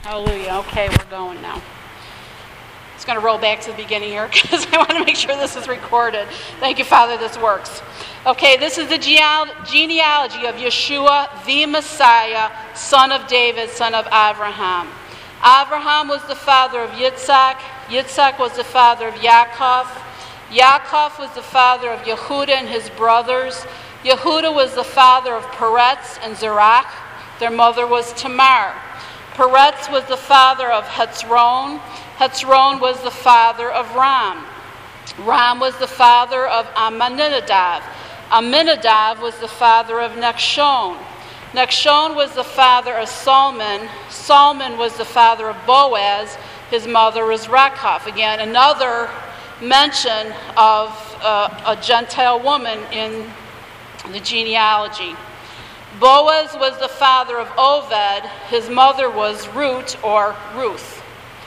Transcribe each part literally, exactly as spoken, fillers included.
Hallelujah. Okay, we're going now. It's going to roll back to the beginning here because I want to make sure this is recorded. Thank you, Father, this works. Okay, this is the genealogy of Yeshua, the Messiah, son of David, son of Abraham. Abraham was the father of Yitzhak. Yitzhak was the father of Yaakov. Yaakov was the father of Yehuda and his brothers. Yehuda was the father of Peretz and Zerach. Their mother was Tamar. Peretz was the father of Hetzron. Hetzron was the father of Ram. Ram was the father of Amminadab. Amminadab was the father of Nachshon. Nachshon was the father of Salmon. Salmon was the father of Boaz. His mother was Rachab. Again, another mention of uh, a Gentile woman in the genealogy. Boaz was the father of Oved. His mother was Ruth or Ruth.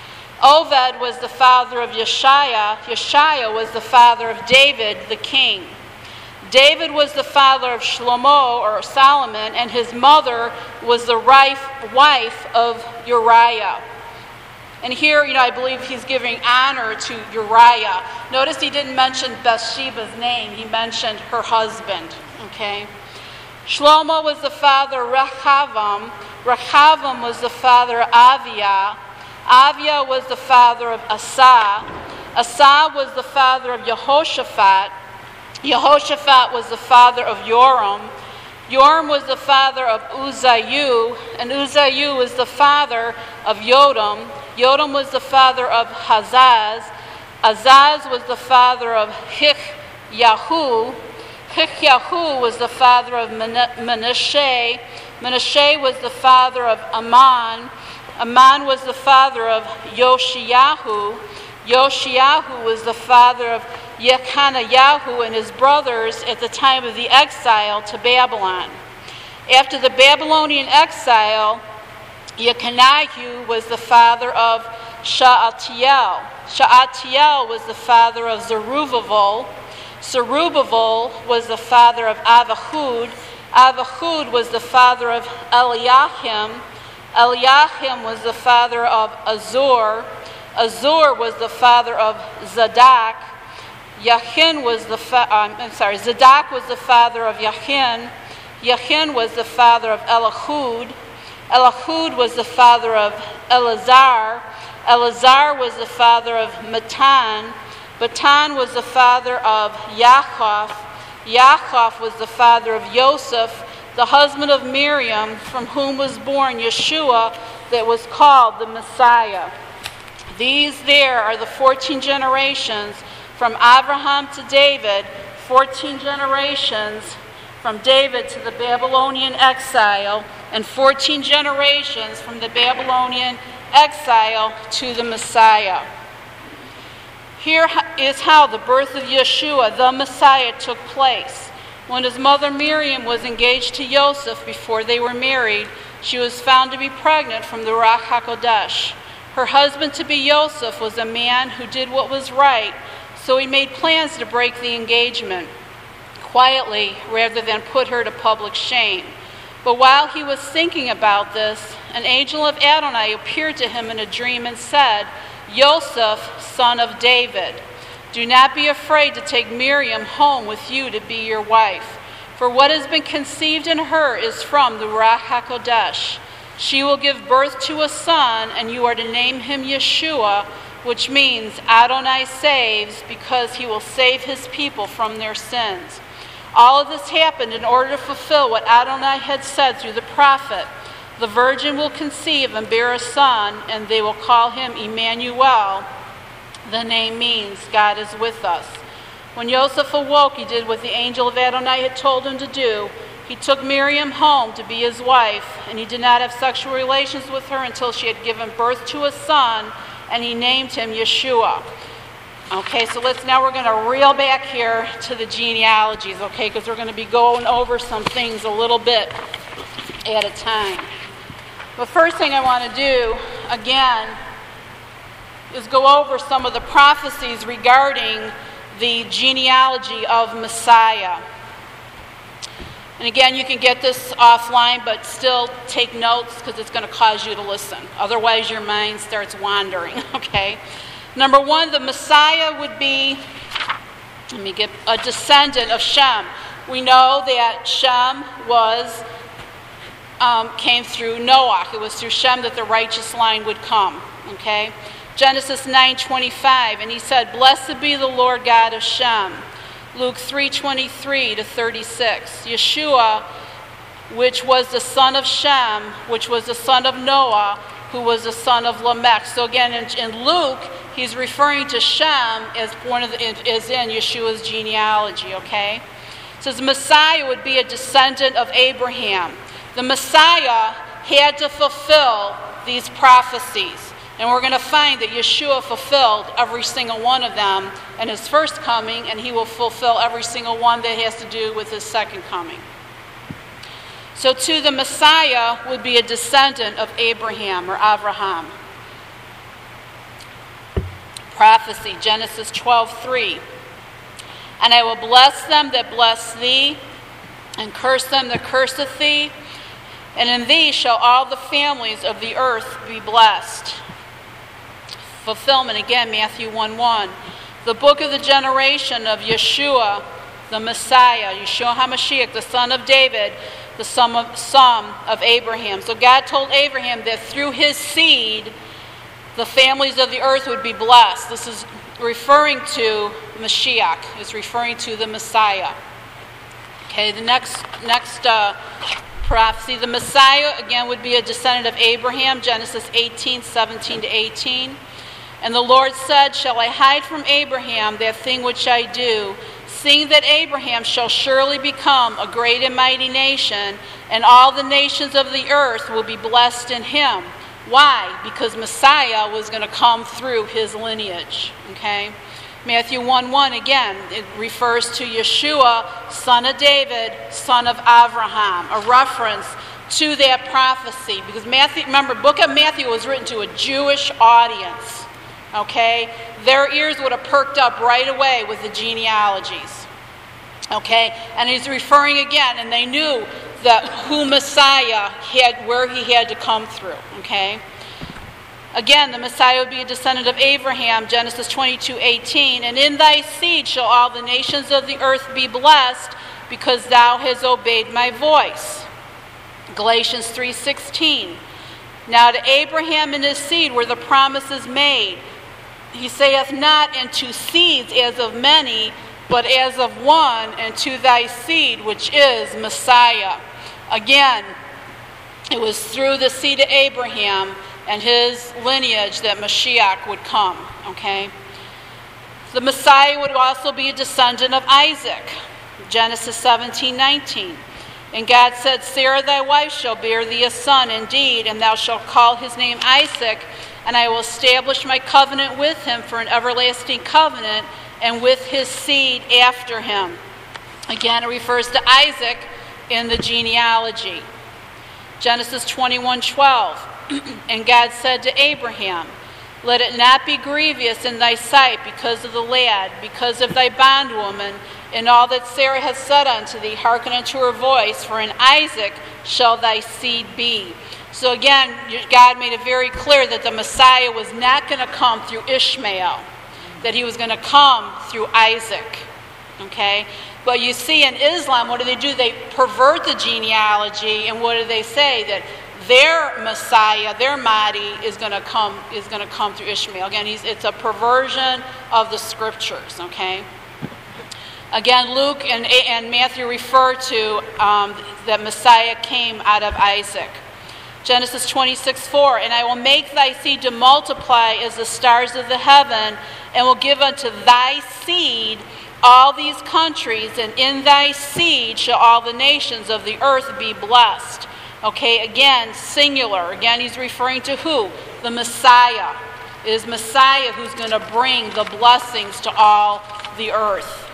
Oved was the father of Yeshaiah. Yeshaiah was the father of David, the king. David was the father of Shlomo or Solomon, and his mother was the wife of Uriah. And here, you know, I believe he's giving honor to Uriah. Notice he didn't mention Bathsheba's name. He mentioned her husband, okay? Shlomo was the father of Rechavam. Rechavam was the father of Aviah. Aviah was the father of Asa. Asa was the father of Jehoshaphat. Jehoshaphat was the father of Joram. Joram was the father of Uzziah, and Uzziah was the father of Jotam. Jotam was the father of Hazaz. Hazaz was the father of Hichyahu. Hichyahu was the father of Manasseh. Manasseh was the father of Amon. Amon was the father of Yoshiyahu. Yoshiyahu was the father of Yechaniah and his brothers at the time of the exile to Babylon. After the Babylonian exile, Yechaniah was the father of Shealtiel. Shealtiel was the father of Zerubbabel. Zerubbabel was the father of Avihud. Avihud was the father of Eliakim. Eliakim was the father of Azor. Azor was the father of Zadok. Yachin was the fa- um, I'm sorry, Zadok was the father of Yachin. Yachin was the father of Elihud. Elihud was the father of Eleazar. Eleazar was the father of Matan. Matan was the father of Yaakov. Yaakov was the father of Yosef, the husband of Miriam, from whom was born Yeshua, that was called the Messiah. These there are the fourteen generations from Abraham to David, fourteen generations from David to the Babylonian exile, and fourteen generations from the Babylonian exile to the Messiah. Here is how the birth of Yeshua, the Messiah, took place. When his mother Miriam was engaged to Joseph before they were married, she was found to be pregnant from the Ruach HaKodesh. Her husband to be Joseph was a man who did what was right, so he made plans to break the engagement quietly rather than put her to public shame. But while he was thinking about this, an angel of Adonai appeared to him in a dream and said, "Joseph, son of David, do not be afraid to take Miriam home with you to be your wife, for what has been conceived in her is from the Ruach HaKodesh. She will give birth to a son, and you are to name him Yeshua, which means Adonai saves, because he will save his people from their sins." All of this happened in order to fulfill what Adonai had said through the prophet. The virgin will conceive and bear a son, and they will call him Emmanuel. The name means God is with us. When Joseph awoke, he did what the angel of Adonai had told him to do. He took Miriam home to be his wife, and he did not have sexual relations with her until she had given birth to a son, and he named him Yeshua. Okay, so let's now we're going to reel back here to the genealogies, okay, because we're going to be going over some things a little bit at a time. The first thing I want to do, again, is go over some of the prophecies regarding the genealogy of Messiah. And again, you can get this offline, but still take notes because it's going to cause you to listen. Otherwise, your mind starts wandering, okay? Number one, the Messiah would be, let me get, a descendant of Shem. We know that Shem was, um, came through Noah. It was through Shem that the righteous line would come, okay? Genesis nine twenty-five, and he said, "Blessed be the Lord God of Shem." Luke three twenty-three to thirty-six. Yeshua, which was the son of Shem, which was the son of Noah, who was the son of Lamech. So again, in, in Luke, he's referring to Shem as one of the, is in Yeshua's genealogy, okay? It says Messiah would be a descendant of Abraham. The Messiah had to fulfill these prophecies. And we're going to find that Yeshua fulfilled every single one of them in his first coming, and he will fulfill every single one that has to do with his second coming. So too, the Messiah would be a descendant of Abraham or Avraham. Prophecy, Genesis twelve three. "And I will bless them that bless thee, and curse them that curseth thee, and in thee shall all the families of the earth be blessed." Fulfillment, again, Matthew one one. The book of the generation of Yeshua, the Messiah, Yeshua HaMashiach, the son of David, the son of, son of Abraham. So God told Abraham that through his seed, the families of the earth would be blessed. This is referring to Mashiach. It's referring to the Messiah. Okay, the next, next uh, prophecy, the Messiah, again, would be a descendant of Abraham, Genesis eighteen seventeen to eighteen. "And the Lord said, Shall I hide from Abraham that thing which I do, seeing that Abraham shall surely become a great and mighty nation, and all the nations of the earth will be blessed in him." Why? Because Messiah was going to come through his lineage. Okay? Matthew one one, again, it refers to Yeshua, son of David, son of Abraham, a reference to that prophecy. Because Matthew, remember, book of Matthew was written to a Jewish audience. Okay? Their ears would have perked up right away with the genealogies. Okay? And he's referring again, and they knew that who Messiah had, where he had to come through. Okay? Again, the Messiah would be a descendant of Abraham, Genesis twenty-two eighteen. "And in thy seed shall all the nations of the earth be blessed, because thou hast obeyed my voice." Galatians three sixteen. "Now to Abraham and his seed were the promises made. He saith not, and to seeds as of many, but as of one, and to thy seed, which is Messiah." Again, it was through the seed of Abraham and his lineage that Mashiach would come. Okay? The Messiah would also be a descendant of Isaac. Genesis seventeen nineteen. "And God said, Sarah thy wife shall bear thee a son indeed, and thou shalt call his name Isaac, and I will establish my covenant with him for an everlasting covenant, and with his seed after him." Again, it refers to Isaac in the genealogy. Genesis twenty-one twelve. "And God said to Abraham, Let it not be grievous in thy sight because of the lad, because of thy bondwoman, and all that Sarah hath said unto thee, hearken unto her voice, for in Isaac shall thy seed be." So again, God made it very clear that the Messiah was not going to come through Ishmael, that he was going to come through Isaac. Okay? But you see in Islam, what do they do? They pervert the genealogy, and what do they say? That their Messiah, their Mahdi, is going to come is going to come through Ishmael. Again, he's, it's a perversion of the scriptures. Okay. Again, Luke and, and Matthew refer to um, that Messiah came out of Isaac. Genesis twenty-six four. "And I will make thy seed to multiply as the stars of the heaven, and will give unto thy seed all these countries, and in thy seed shall all the nations of the earth be blessed." Okay, again, singular. Again, he's referring to who? The Messiah. It is Messiah who's going to bring the blessings to all the earth.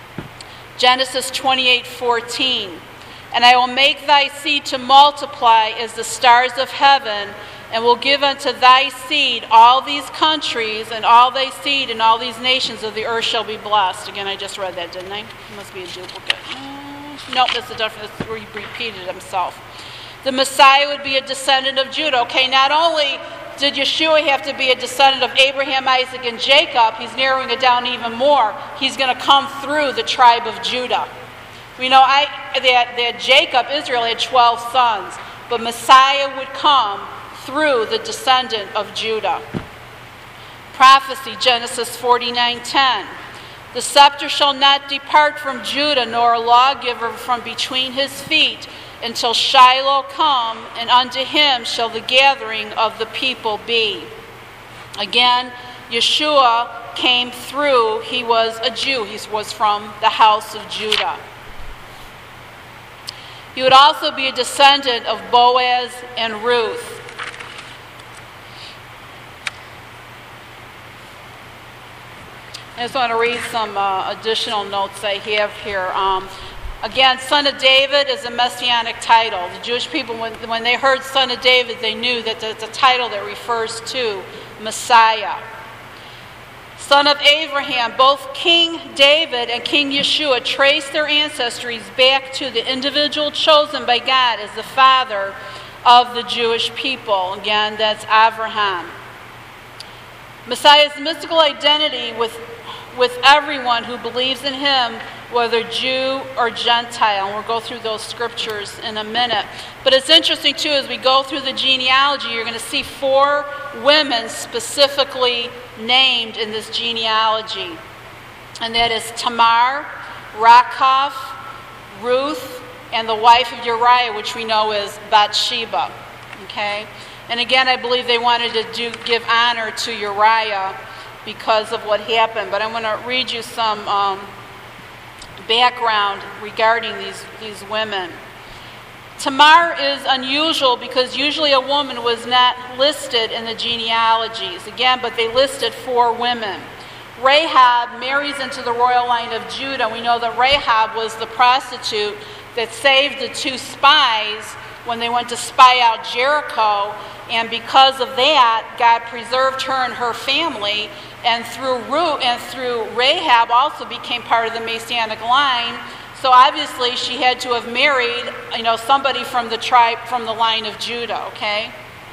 Genesis twenty-eight fourteen. "And I will make thy seed to multiply as the stars of heaven, and will give unto thy seed all these countries, and all thy seed and all these nations of the earth shall be blessed." Again, I just read that, didn't I? It must be a duplicate. Nope, that's a different, that's where he repeated himself. The Messiah would be a descendant of Judah. Okay, not only did Yeshua have to be a descendant of Abraham, Isaac, and Jacob, he's narrowing it down even more. He's going to come through the tribe of Judah. We know I, that, that Jacob, Israel, had twelve sons, but Messiah would come through the descendant of Judah. Prophecy, Genesis forty-nine ten. The scepter shall not depart from Judah, nor a lawgiver from between his feet, until Shiloh come, and unto him shall the gathering of the people be. Again, Yeshua came through, he was a Jew, he was from the house of Judah. He would also be a descendant of Boaz and Ruth. I just want to read some uh, additional notes I have here. Um, again, Son of David is a messianic title. The Jewish people, when, when they heard Son of David, they knew that it's a title that refers to Messiah. Son of Abraham, both King David and King Yeshua trace their ancestries back to the individual chosen by God as the father of the Jewish people. Again, that's Abraham. Messiah's mystical identity with, with everyone who believes in him, whether Jew or Gentile. And we'll go through those scriptures in a minute. But it's interesting, too, as we go through the genealogy, you're going to see four women specifically named in this genealogy. And that is Tamar, Rachav, Ruth, and the wife of Uriah, which we know is Bathsheba. Okay? And again, I believe they wanted to do, give honor to Uriah because of what happened. But I'm going to read you some um, background regarding these, these women. Tamar is unusual because usually a woman was not listed in the genealogies. Again, but they listed four women. Rahab marries into the royal line of Judah. We know that Rahab was the prostitute that saved the two spies when they went to spy out Jericho. And because of that, God preserved her and her family. And through Ruth and through Rahab also became part of the Messianic line. So obviously she had to have married, you know, somebody from the tribe, from the line of Judah, okay?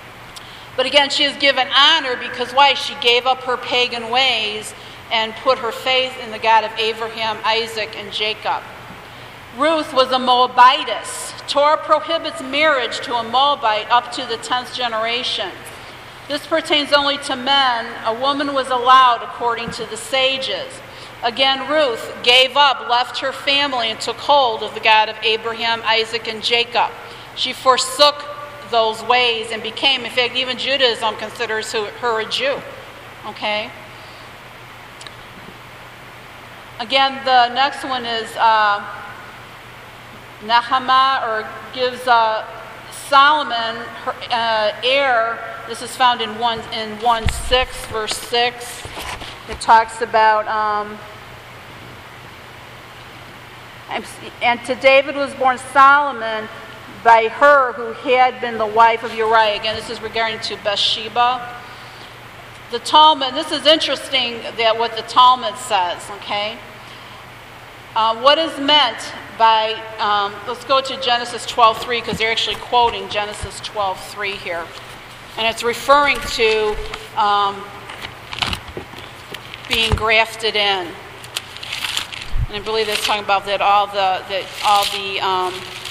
But again, she is given honor because why? She gave up her pagan ways and put her faith in the God of Abraham, Isaac, and Jacob. Ruth was a Moabitess. Torah prohibits marriage to a Moabite up to the tenth generation. This pertains only to men. A woman was allowed according to the sages. Again, Ruth gave up, left her family, and took hold of the God of Abraham, Isaac, and Jacob. She forsook those ways and became, in fact, even Judaism considers her a Jew. Okay? Again, the next one is uh, Nahama, or gives uh, Solomon her uh, heir. This is found in one in one six, verse six. It talks about, um, and to David was born Solomon by her who had been the wife of Uriah. Again, this is regarding to Bathsheba. The Talmud, this is interesting that what the Talmud says, okay? Uh, what is meant by, um, let's go to Genesis twelve three, because they're actually quoting Genesis twelve three here. And it's referring to um, being grafted in. And I believe it's talking about that all the, that all the, um,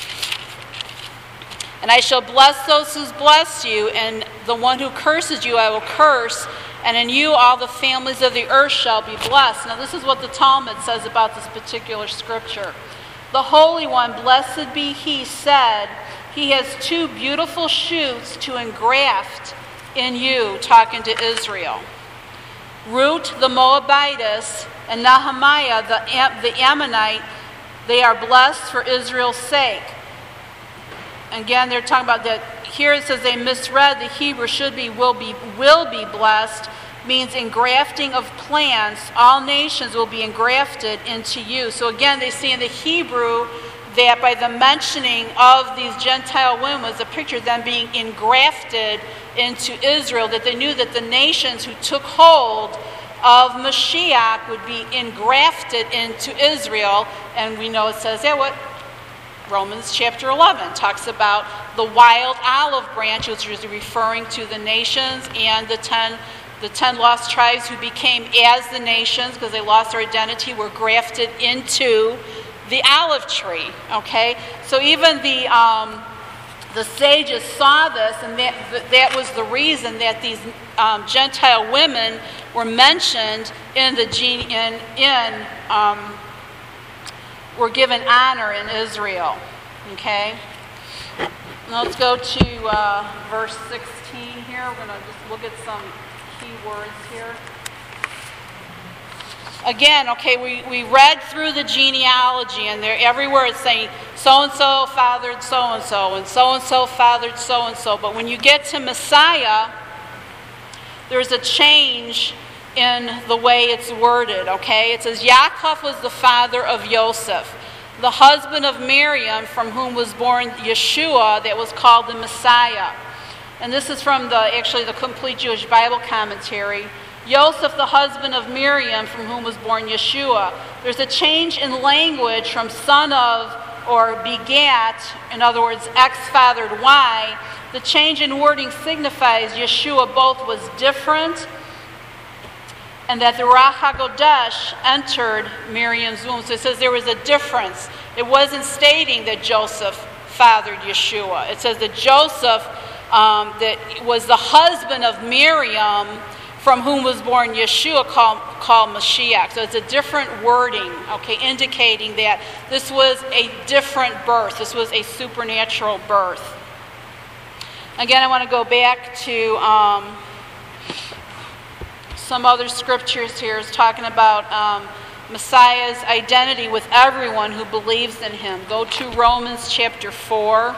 and I shall bless those who bless you, and the one who curses you I will curse, and in you all the families of the earth shall be blessed. Now this is what the Talmud says about this particular scripture. The Holy One, blessed be he, said, he has two beautiful shoots to engraft in you, talking to Israel. Ruth the Moabitess and Nehemiah the, Am- the Ammonite, they are blessed for Israel's sake. Again, they're talking about that. Here it says they misread the Hebrew should be will be will be blessed, means engrafting of plants. All nations will be engrafted into you. So again, they see in the Hebrew that by the mentioning of these Gentile women was a picture of them being engrafted into Israel, that they knew that the nations who took hold of Mashiach would be engrafted into Israel. And we know it says, yeah, what? Romans chapter eleven talks about the wild olive branch, which is referring to the nations and the ten, the ten lost tribes who became as the nations because they lost their identity, were grafted into the olive tree. Okay, so even the um, the sages saw this, and that that was the reason that these um, Gentile women were mentioned in the gene in in. Um, were given honor in Israel. Okay? Now let's go to uh, verse sixteen here. We're going to just look at some key words here. Again, okay, we, we read through the genealogy, and there everywhere it's saying so-and-so fathered so-and-so, and so-and-so fathered so-and-so. But when you get to Messiah, there's a change in the way it's worded, okay? It says, Yaakov was the father of Joseph, the husband of Miriam, from whom was born Yeshua, that was called the Messiah. And this is from the actually the Complete Jewish Bible Commentary. Joseph, the husband of Miriam, from whom was born Yeshua. There's a change in language from son of or begat, in other words, X fathered Y. The change in wording signifies Yeshua both was different and that the Ruach HaKodesh entered Miriam's womb. So it says there was a difference. It wasn't stating that Joseph fathered Yeshua. It says that Joseph um, that was the husband of Miriam, from whom was born Yeshua, called, called Mashiach. So it's a different wording, okay, indicating that this was a different birth. This was a supernatural birth. Again, I want to go back to Um, some other scriptures here is talking about um, Messiah's identity with everyone who believes in him. Go to Romans chapter four.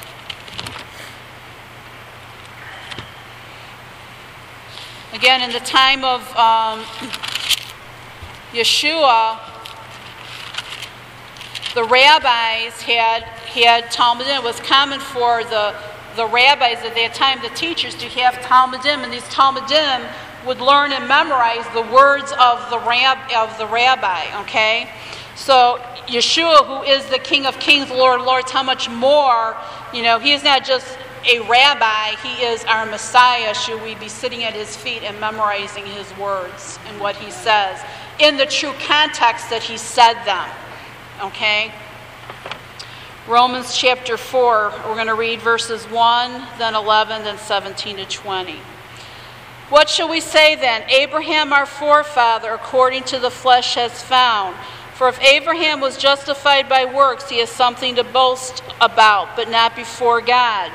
Again, in the time of um, Yeshua, the rabbis had had Talmudim. It was common for the, the rabbis at that time, the teachers, to have Talmudim, and these Talmudim would learn and memorize the words of the rab of the rabbi. Okay, so Yeshua, who is the King of Kings, Lord of Lords, how much more? You know, he is not just a rabbi; he is our Messiah. Should we be sitting at his feet and memorizing his words and what he says in the true context that he said them? Okay. Romans chapter four. We're going to read verses one, then eleven, then seventeen to twenty. What shall we say then? Abraham, our forefather, according to the flesh, has found. For if Abraham was justified by works, he has something to boast about, but not before God.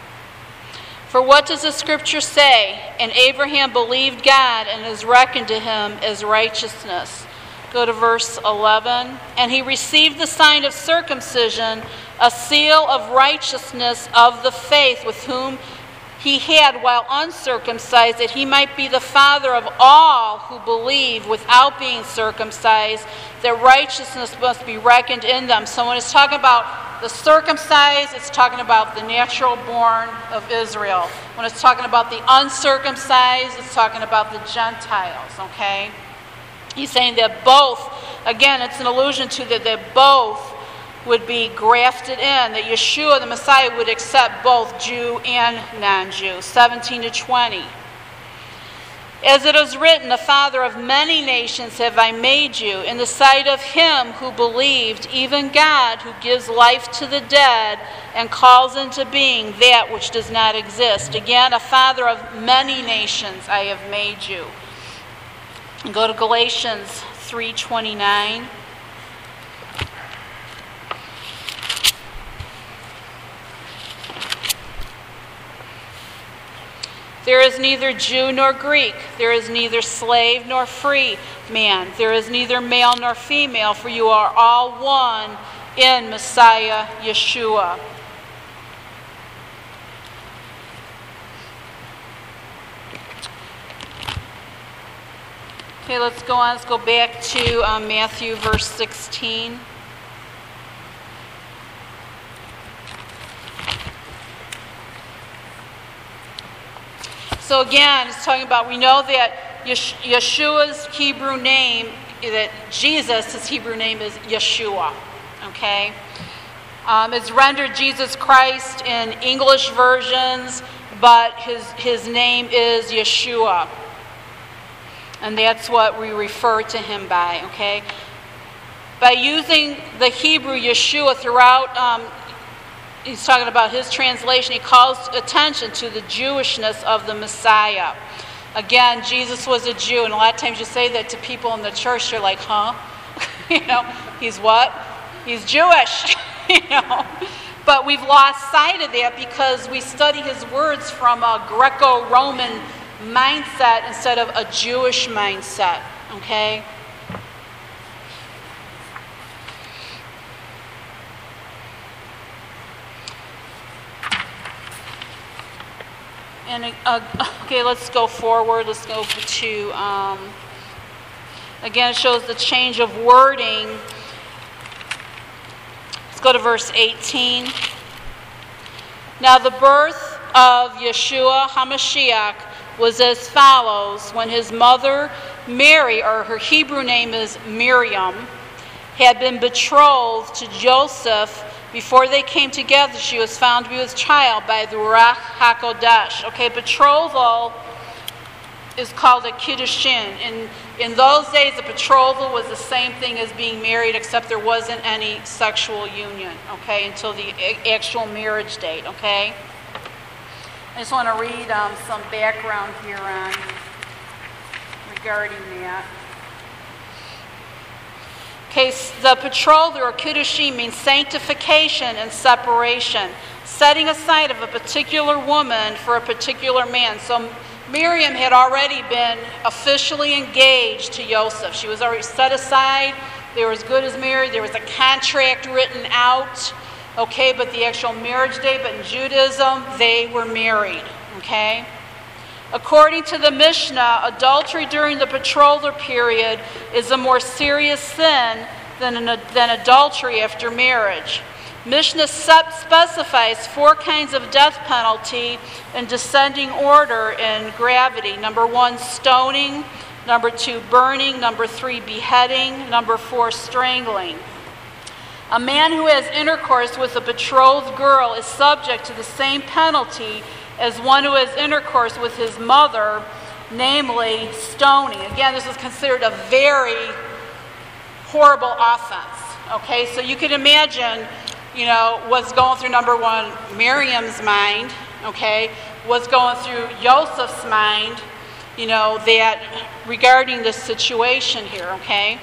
For what does the scripture say? And Abraham believed God, and it is reckoned to him as righteousness. Go to verse eleven. And he received the sign of circumcision, a seal of righteousness of the faith with whom he had while uncircumcised, that he might be the father of all who believe without being circumcised, that righteousness must be reckoned in them. So when it's talking about the circumcised, it's talking about the natural born of Israel. When it's talking about the uncircumcised, it's talking about the Gentiles, okay? He's saying that both, again, it's an allusion to that, that both would be grafted in, that Yeshua, the Messiah, would accept both Jew and non-Jew. seventeen to twenty. As it is written, the father of many nations have I made you, in the sight of him who believed, even God, who gives life to the dead and calls into being that which does not exist. Again, a father of many nations I have made you. And go to Galatians three twenty-nine. There is neither Jew nor Greek. There is neither slave nor free man. There is neither male nor female, for you are all one in Messiah Yeshua. Okay, let's go on. Let's go back to um, Matthew verse sixteen. So again, it's talking about, we know that Yeshua's Hebrew name, that Jesus, his Hebrew name is Yeshua, okay? Um, it's rendered Jesus Christ in English versions, but his, his name is Yeshua. And that's what we refer to him by, okay? By using the Hebrew Yeshua throughout, um, he's talking about his translation, he calls attention to the Jewishness of the Messiah. Again, Jesus was a Jew, and a lot of times you say that to people in the church, they're like, huh? You know, he's what? He's Jewish, you know. But we've lost sight of that because we study his words from a Greco-Roman mindset instead of a Jewish mindset, okay? And uh, okay, let's go forward. Let's go to, um, again, it shows the change of wording. Let's go to verse eighteen. Now the birth of Yeshua HaMashiach was as follows. When his mother Mary, or her Hebrew name is Miriam, had been betrothed to Joseph, before they came together, she was found to be with child by the Ruach HaKodesh. Okay, betrothal is called a kiddushin. In, in those days, a betrothal was the same thing as being married, except there wasn't any sexual union, okay, until the actual marriage date, okay? I just want to read um, some background here on regarding that. Okay, the betrothal or kiddushin means sanctification and separation, setting aside of a particular woman for a particular man. So Miriam had already been officially engaged to Joseph. She was already set aside. They were as good as married. There was a contract written out. Okay, but the actual marriage date, but in Judaism, they were married. Okay? According to the Mishnah, adultery during the betrothal period is a more serious sin than, an, than adultery after marriage. Mishnah specifies four kinds of death penalty in descending order in gravity. Number one, stoning. Number two, burning. Number three, beheading. Number four, strangling. A man who has intercourse with a betrothed girl is subject to the same penalty as one who has intercourse with his mother, namely stoning. Again, this is considered a very horrible offense. Okay, so you can imagine, you know, what's going through, number one, Miriam's mind, okay, what's going through Joseph's mind, you know, that regarding this situation here, okay?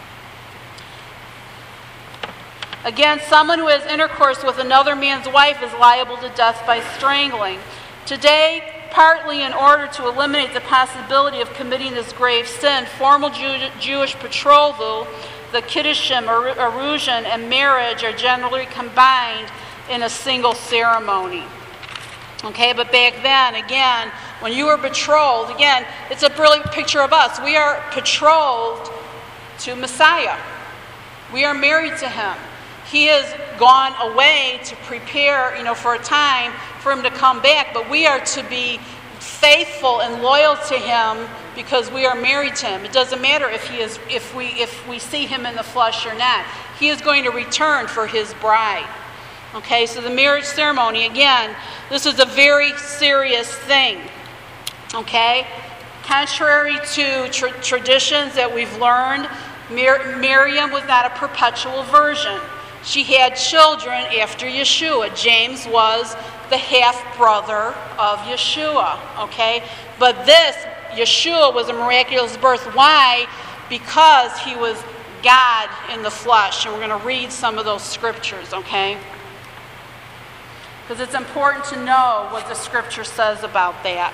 Again, someone who has intercourse with another man's wife is liable to death by strangling. Today, partly in order to eliminate the possibility of committing this grave sin, formal Jew- Jewish betrothal, the kiddushin, arushin, and marriage are generally combined in a single ceremony. Okay, but back then, again, when you were betrothed, again, it's a brilliant picture of us. We are betrothed to Messiah. We are married to him. He has gone away to prepare, you know, for a time for him to come back, but we are to be faithful and loyal to him because we are married to him. It doesn't matter if he is, if we, if we see him in the flesh or not. He is going to return for his bride. Okay, so the marriage ceremony, again, this is a very serious thing. Okay, contrary to tra- traditions that we've learned, Mir- Miriam was not a perpetual virgin. She had children after Yeshua. James was the half-brother of Yeshua, okay? But this, Yeshua, was a miraculous birth. Why? Because he was God in the flesh. And we're going to read some of those scriptures, okay? Because it's important to know what the scripture says about that.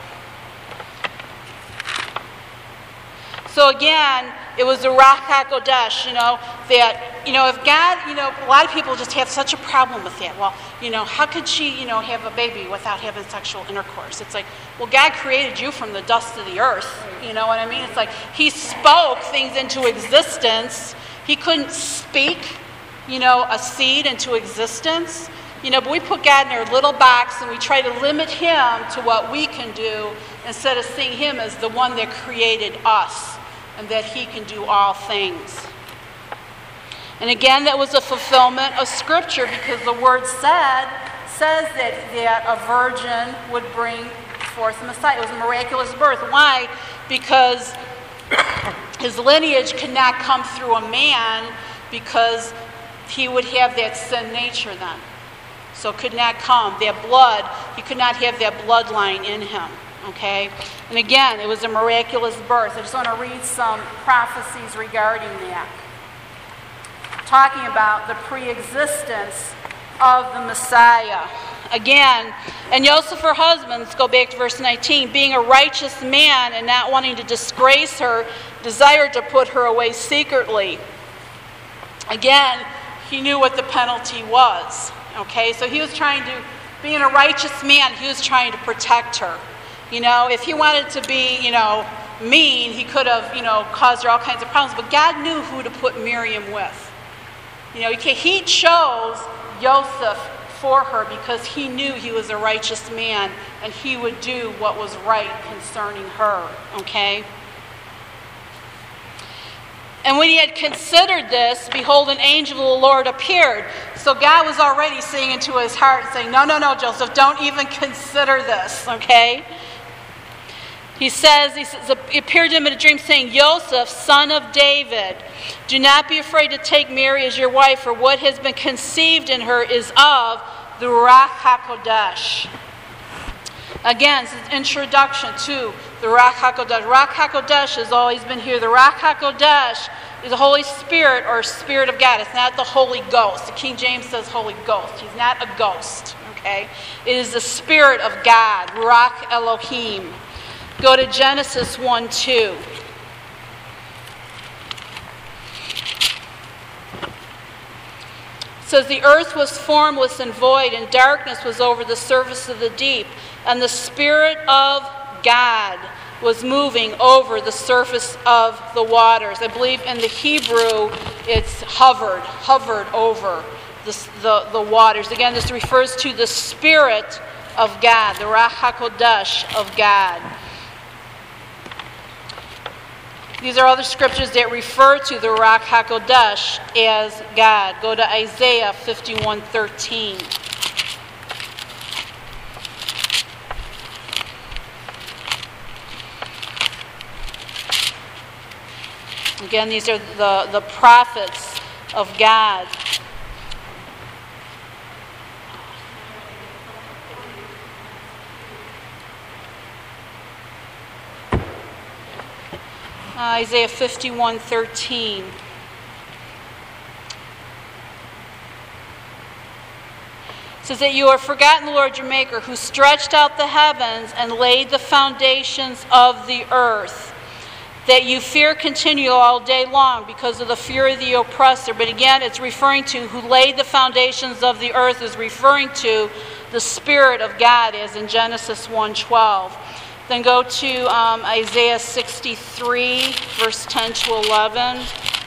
So again, it was the Ruach HaKodesh, you know, that, you know, if God, you know, a lot of people just have such a problem with that. Well, you know, how could she, you know, have a baby without having sexual intercourse? It's like, well, God created you from the dust of the earth. You know what I mean? It's like he spoke things into existence. He couldn't speak, you know, a seed into existence. You know, but we put God in our little box and we try to limit him to what we can do instead of seeing him as the one that created us and that he can do all things. And again, that was a fulfillment of Scripture, because the Word said, says that, that a virgin would bring forth the Messiah. It was a miraculous birth. Why? Because his lineage could not come through a man, because he would have that sin nature then. So it could not come. That blood, he could not have that bloodline in him. Okay? And again, it was a miraculous birth. I just want to read some prophecies regarding that. Talking about the pre-existence of the Messiah. Again, and Joseph, her husband, let's go back to verse nineteen, being a righteous man and not wanting to disgrace her, desired to put her away secretly. Again, he knew what the penalty was. Okay, so he was trying to, being a righteous man, he was trying to protect her. You know, if he wanted to be, you know, mean, he could have, you know, caused her all kinds of problems. But God knew who to put Miriam with. You know, he chose Joseph for her because he knew he was a righteous man and he would do what was right concerning her. Okay? And when he had considered this, behold, an angel of the Lord appeared. So God was already saying into his heart, saying, no, no, no, Joseph, don't even consider this. Okay? He says, he says, he appeared to him in a dream, saying, Joseph, son of David, do not be afraid to take Mary as your wife, for what has been conceived in her is of the Ruach HaKodesh. Again, this is an introduction to the Ruach HaKodesh. Ruach HaKodesh has always been here. The Ruach HaKodesh is the Holy Spirit, or Spirit of God. It's not the Holy Ghost. The King James says Holy Ghost. He's not a ghost. Okay? It is the Spirit of God, Ruach Elohim. Go to Genesis one two. It says, the earth was formless and void, and darkness was over the surface of the deep, and the Spirit of God was moving over the surface of the waters. I believe in the Hebrew it's hovered, hovered over the, the, the waters. Again, this refers to the Spirit of God, the Ruach HaKodesh of God. These are other scriptures that refer to the Ruach HaKodesh as God. Go to Isaiah fifty-one thirteen. Again, these are the, the prophets of God. Uh, Isaiah fifty-one thirteen. It says that you have forgotten the Lord your Maker, who stretched out the heavens and laid the foundations of the earth, that you fear continue all day long because of the fear of the oppressor. But again, it's referring to who laid the foundations of the earth, is referring to the Spirit of God, as in Genesis one twelve. Then go to um, Isaiah sixty-three, verse ten to eleven.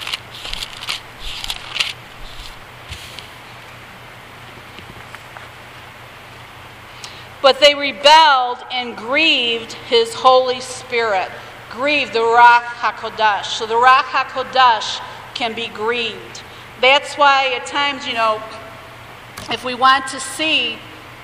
But they rebelled and grieved his Holy Spirit. Grieved the Ruach HaKodesh. So the Ruach HaKodesh can be grieved. That's why at times, you know, if we want to see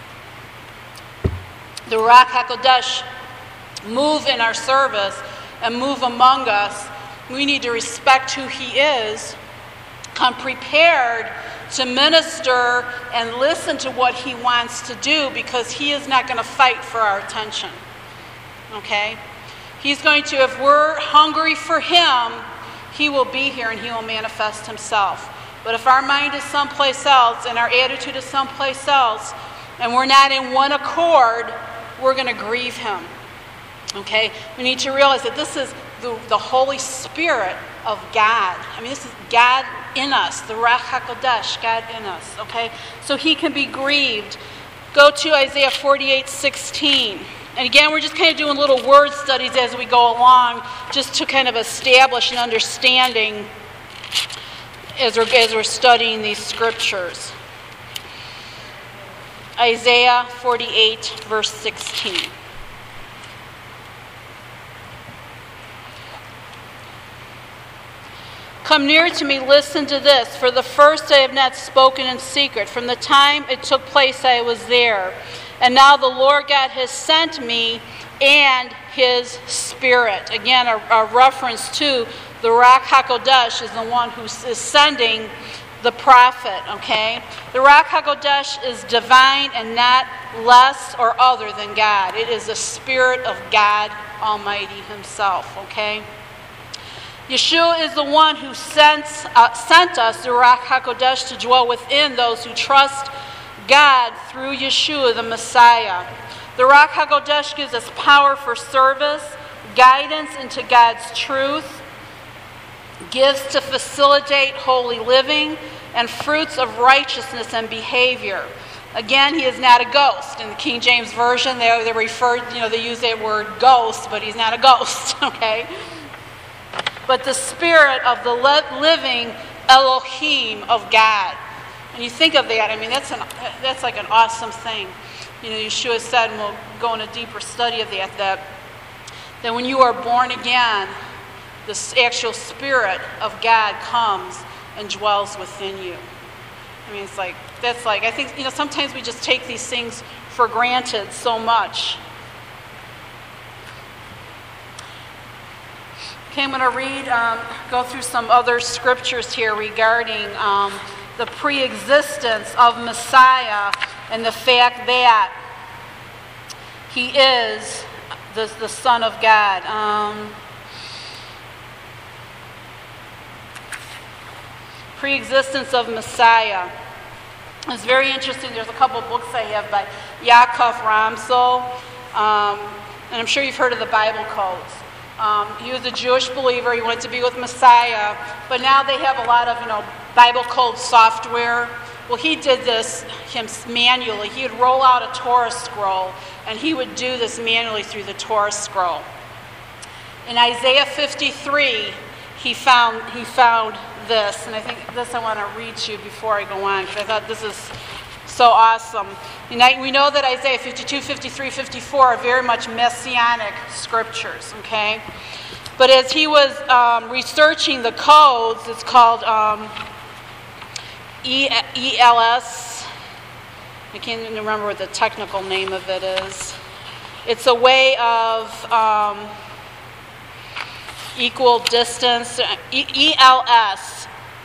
the Ruach HaKodesh move in our service and move among us, we need to respect who he is, come prepared to minister and listen to what he wants to do, because he is not going to fight for our attention. Okay? He's going to, if we're hungry for him, he will be here and he will manifest himself. But if our mind is someplace else and our attitude is someplace else, and we're not in one accord, we're going to grieve him. Okay? We need to realize that this is the, the Holy Spirit of God. I mean, this is God in us, the Ruach HaKodesh, God in us. Okay? So he can be grieved. Go to Isaiah forty-eight sixteen. And again, we're just kind of doing little word studies as we go along, just to kind of establish an understanding as we're, as we're studying these scriptures. Isaiah forty-eight, verse sixteen. Come near to me, listen to this. For the first I have not spoken in secret. From the time it took place I was there. And now the Lord God has sent me and his Spirit. Again, a, a reference to the Ruach HaKodesh is the one who is sending the prophet, okay? The Ruach HaKodesh is divine and not less or other than God. It is the Spirit of God Almighty himself, okay? Yeshua is the one who sent, uh, sent us, the Ruach HaKodesh, to dwell within those who trust God through Yeshua, the Messiah. The Ruach HaKodesh gives us power for service, guidance into God's truth, gifts to facilitate holy living, and fruits of righteousness and behavior. Again, he is not a ghost. In the King James Version, they, they refer, you know, they use that word ghost, but he's not a ghost, okay? But the Spirit of the living Elohim of God. And you think of that, I mean, that's an that's like an awesome thing. You know, Yeshua said, and we'll go in a deeper study of that, that, that when you are born again, the actual Spirit of God comes and dwells within you. I mean, it's like, that's like, I think, you know, sometimes we just take these things for granted so much. Okay, I'm going to read, um, go through some other scriptures here regarding um, the pre-existence of Messiah and the fact that he is the, the Son of God. Um, pre-existence of Messiah. It's very interesting. There's a couple books I have by Yaakov Ramsel, um, and I'm sure you've heard of the Bible codes. Um, he was a Jewish believer. He wanted to be with Messiah, but now they have a lot of, you know, Bible code software. Well, he did this him manually. He would roll out a Torah scroll, and he would do this manually through the Torah scroll. In Isaiah fifty-three, he found he found this, and I think this I want to read to you before I go on, because I thought this is so awesome. And I, we know that Isaiah fifty-two, fifty-three, fifty-four are very much messianic scriptures, okay? But as he was um, researching the codes, it's called um, E L S. I can't even remember what the technical name of it is. It's a way of um, equal distance, E L S,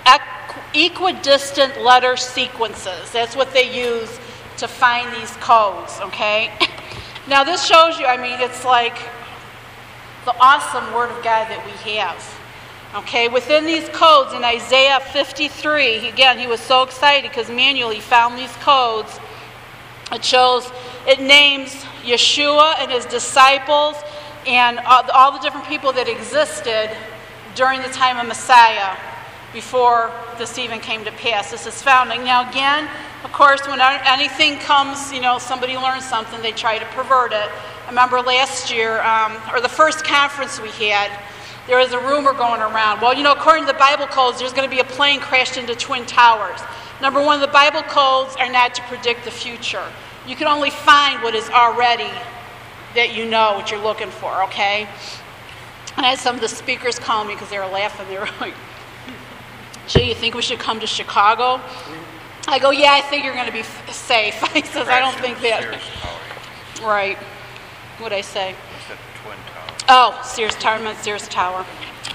equidistant letter sequences. That's what they use to find these codes, okay? Now this shows you, I mean, it's like the awesome Word of God that we have. Okay, within these codes in Isaiah fifty-three, he, again, he was so excited because manually found these codes. It shows, it names Yeshua and his disciples and all, all the different people that existed during the time of Messiah before this even came to pass. This is found. Now again, of course, when anything comes, you know, somebody learns something, they try to pervert it. I remember last year, um, or the first conference we had, there was a rumor going around. Well, you know, according to the Bible codes, there's going to be a plane crashed into Twin Towers. Number one, the Bible codes are not to predict the future. You can only find what is already that you know, what you're looking for, okay? And I had some of the speakers call me because they were laughing. They were like, gee, you think we should come to Chicago? I go, yeah, I think you're going to be f- safe. He says, I don't think that. Right. What'd I say? Twin Tower. Oh, Sears Tower, I meant Sears Tower.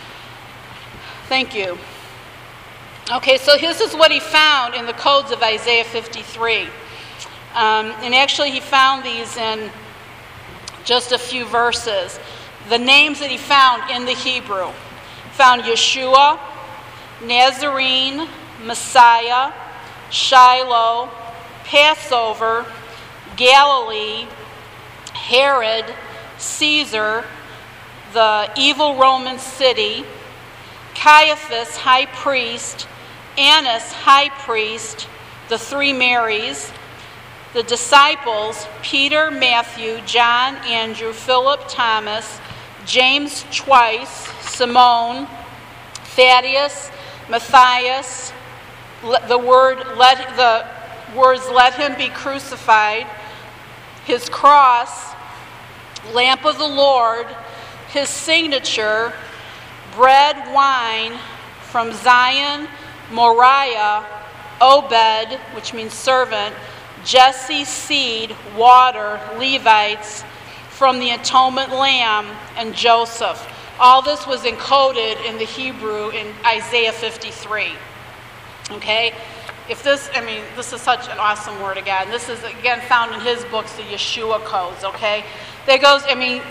Thank you. Okay, so this is what he found in the codes of Isaiah fifty-three. Um, and actually he found these in just a few verses. The names that he found in the Hebrew. Found Yeshua, Nazarene, Messiah, Shiloh, Passover, Galilee, Herod, Caesar, the evil Roman city, Caiaphas, high priest, Annas, high priest, the three Marys, the disciples, Peter, Matthew, John, Andrew, Philip, Thomas, James twice, Simone, Thaddeus, Matthias, the word let the words let him be crucified, his cross, lamp of the Lord, his signature, bread, wine, from Zion, Moriah, Obed, which means servant, Jesse's seed, water, Levites, from the atonement lamb, and Joseph. All this was encoded in the Hebrew in Isaiah fifty-three. Okay? If this, I mean, this is such an awesome word of God. And this is, again, found in his books, the Yeshua codes, okay? That goes, I mean,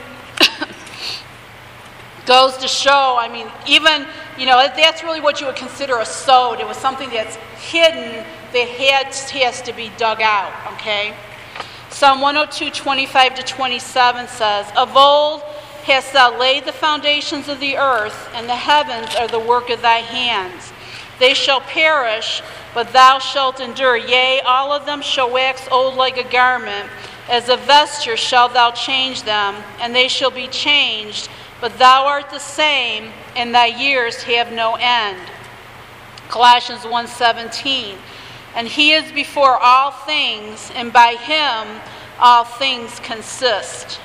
goes to show, I mean, even, you know, that's really what you would consider a sod. It was something that's hidden that had, has to be dug out, okay? Psalm one oh two, twenty-five to twenty-seven says, of old hast thou laid the foundations of the earth, and the heavens are the work of thy hands. They shall perish, but thou shalt endure. Yea, all of them shall wax old like a garment. As a vesture shalt thou change them, and they shall be changed. But thou art the same, and thy years have no end. Colossians one seventeen. And he is before all things, and by him all things consist.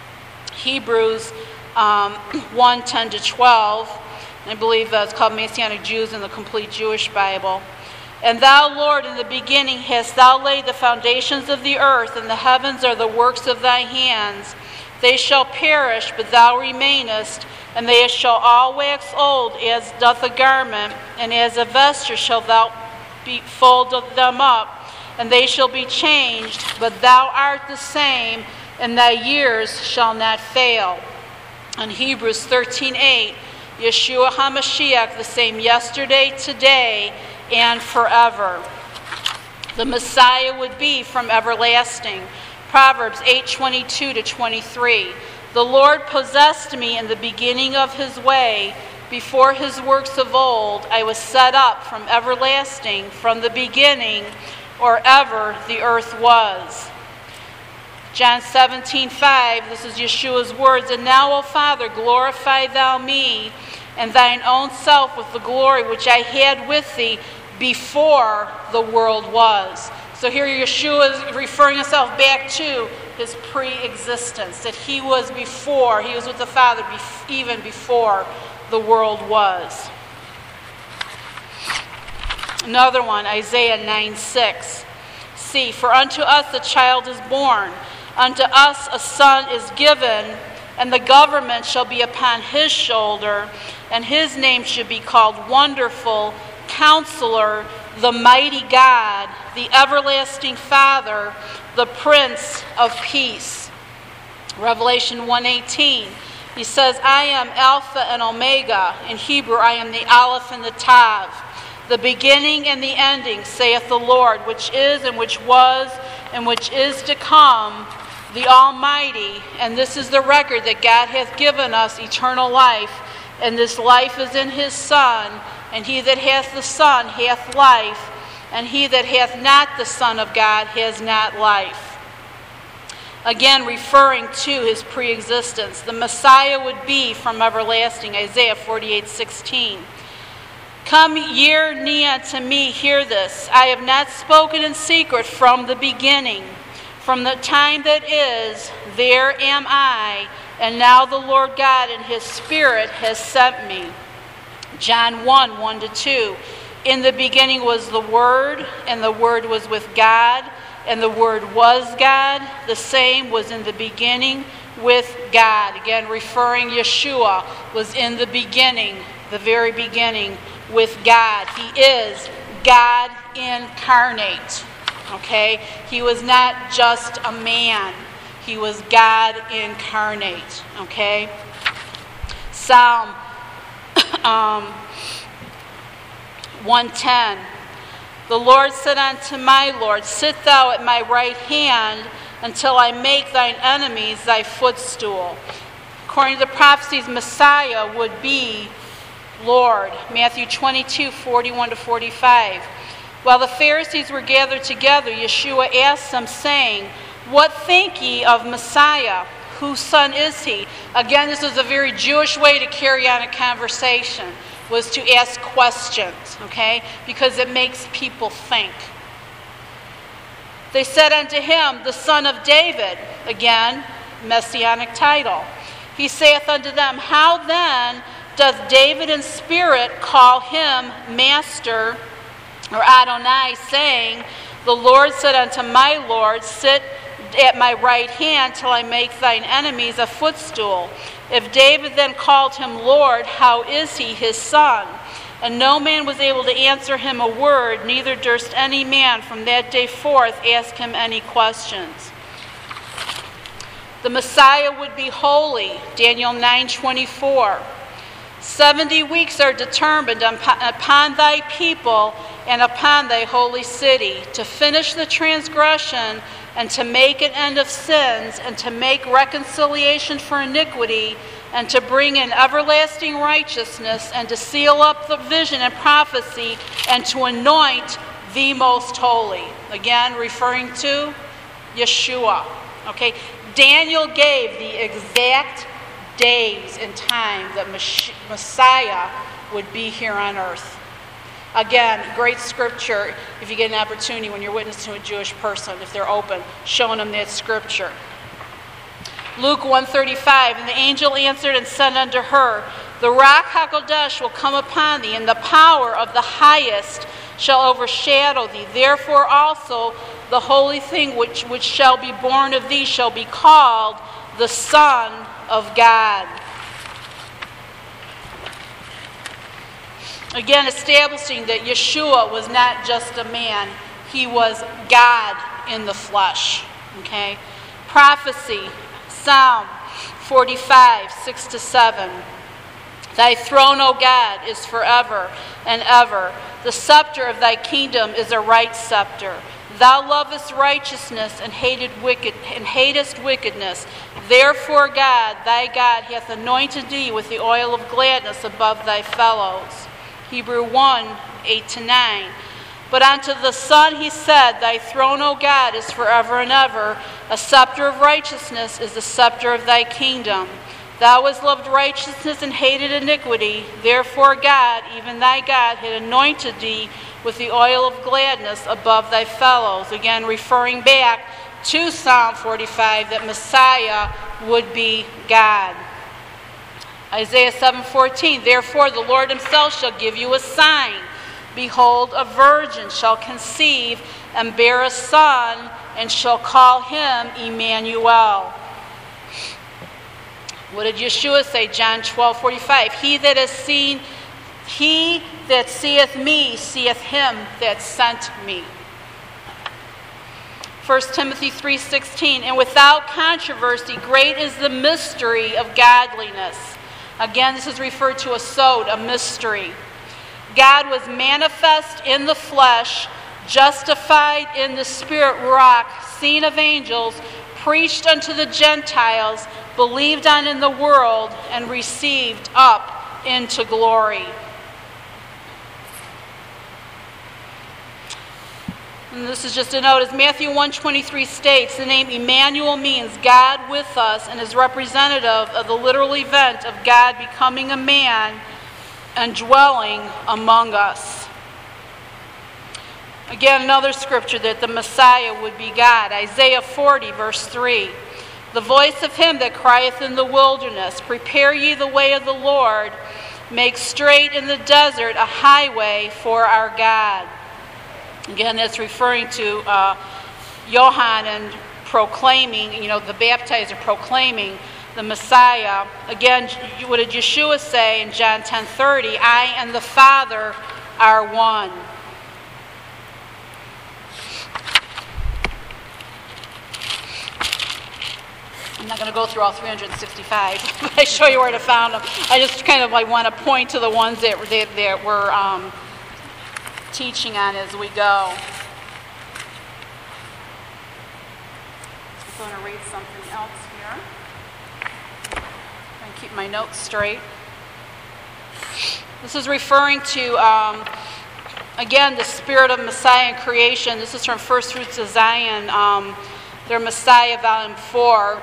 Hebrews um, one ten to twelve. I believe uh, it's called Messianic Jews in the Complete Jewish Bible. And thou, Lord, in the beginning hast thou laid the foundations of the earth, and the heavens are the works of thy hands. They shall perish, but thou remainest, and they shall all wax old, as doth a garment, and as a vesture shalt thou be, fold them up, and they shall be changed, but thou art the same, and thy years shall not fail. In Hebrews thirteen eight, Yeshua HaMashiach, the same yesterday, today, and forever. The Messiah would be from everlasting. Proverbs eight twenty-two to twenty-three. The Lord possessed me in the beginning of his way. Before his works of old, I was set up from everlasting, from the beginning, or ever the earth was. John seventeen five, this is Yeshua's words, and now, O Father, glorify thou me and thine own self with the glory which I had with thee before the world was. So here Yeshua is referring himself back to his pre-existence, that he was before, he was with the Father even before the world was. Another one, Isaiah nine six. See, for unto us a child is born, unto us a son is given, and the government shall be upon his shoulder, and his name should be called Wonderful, Counselor, the Mighty God, the Everlasting Father, the Prince of Peace. Revelation one eighteen, he says, I am Alpha and Omega. In Hebrew, I am the Aleph and the Tav, the beginning and the ending, saith the Lord, which is and which was and which is to come, the Almighty. And this is the record that God hath given us, eternal life, and this life is in his Son. And he that hath the Son hath life, and he that hath not the Son of God has not life. Again, referring to his pre-existence. The Messiah would be from everlasting, Isaiah forty-eight sixteen. Come ye near to me, hear this. I have not spoken in secret from the beginning. From the time that is, there am I, and now the Lord God in his Spirit has sent me. John one, one to two. In the beginning was the Word, and the Word was with God, and the Word was God. The same was in the beginning with God. Again, referring Yeshua was in the beginning, the very beginning with God. He is God incarnate. Okay? He was not just a man. He was God incarnate. Okay? Psalm um, one ten. The Lord said unto my Lord, sit thou at my right hand until I make thine enemies thy footstool. According to the prophecies, Messiah would be Lord. Matthew twenty-two, forty-one to forty-five. While the Pharisees were gathered together, Yeshua asked them, saying, what think ye of Messiah? Whose son is he? Again, this was a very Jewish way to carry on a conversation, was to ask questions, okay? Because it makes people think. They said unto him, the son of David. Again, messianic title. He saith unto them, how then doth David in spirit call him Master, or Adonai, saying, the Lord said unto my Lord, sit at my right hand till I make thine enemies a footstool. If David then called him Lord, how is he his son? And no man was able to answer him a word, neither durst any man from that day forth ask him any questions. The Messiah would be holy, Daniel nine twenty-four. Seventy weeks are determined upon thy people and upon thy holy city, to finish the transgression, and to make an end of sins, and to make reconciliation for iniquity, and to bring in everlasting righteousness, and to seal up the vision and prophecy, and to anoint the most holy. Again, referring to Yeshua. Okay, Daniel gave the exact days and time that Messiah would be here on earth. Again, great scripture if you get an opportunity when you're witnessing to a Jewish person, if they're open, showing them that scripture. Luke one thirty-five, and the angel answered and said unto her, the Ruach HaKodesh will come upon thee, and the power of the highest shall overshadow thee. Therefore also the holy thing which, which shall be born of thee shall be called the Son of God. Again, establishing that Yeshua was not just a man, he was God in the flesh. Okay? Prophecy, Psalm forty-five, six to seven. Thy throne, O God, is forever and ever. The scepter of thy kingdom is a right scepter. Thou lovest righteousness and hated wicked and hatest wickedness. Therefore God, thy God, hath anointed thee with the oil of gladness above thy fellows. Hebrew one, eight to nine. But unto the Son he said, thy throne, O God, is forever and ever. A scepter of righteousness is the scepter of thy kingdom. Thou hast loved righteousness and hated iniquity. Therefore God, even thy God, had anointed thee with the oil of gladness above thy fellows. Again, referring back to Psalm forty-five, that Messiah would be God. Isaiah seven fourteen, therefore the Lord himself shall give you a sign. Behold, a virgin shall conceive and bear a son, and shall call him Emmanuel. What did Yeshua say? John twelve forty-five, he that has seen, he that seeth me, seeth him that sent me. First Timothy three sixteen, and without controversy, great is the mystery of godliness. Again, this is referred to a sod, a mystery. God was manifest in the flesh, justified in the spirit ruach, seen of angels, preached unto the Gentiles, believed on in the world, and received up into glory. And this is just a note, as Matthew one twenty-three states, the name Emmanuel means God with us, and is representative of the literal event of God becoming a man and dwelling among us. Again, another scripture that the Messiah would be God. Isaiah forty, verse three. The voice of him that crieth in the wilderness, prepare ye the way of the Lord, make straight in the desert a highway for our God. Again, that's referring to uh, Johann and proclaiming, you know, the baptizer proclaiming the Messiah. Again, what did Yeshua say in John ten thirty? I and the Father are one. I'm not going to go through all three hundred sixty-five, but I show you where to find them. I just kind of like want to point to the ones that, that, that we're um, teaching on as we go. I'm going to read something else here. And keep my notes straight. This is referring to, um, again, the spirit of Messiah and creation. This is from First Fruits of Zion, um, their Messiah, Volume four.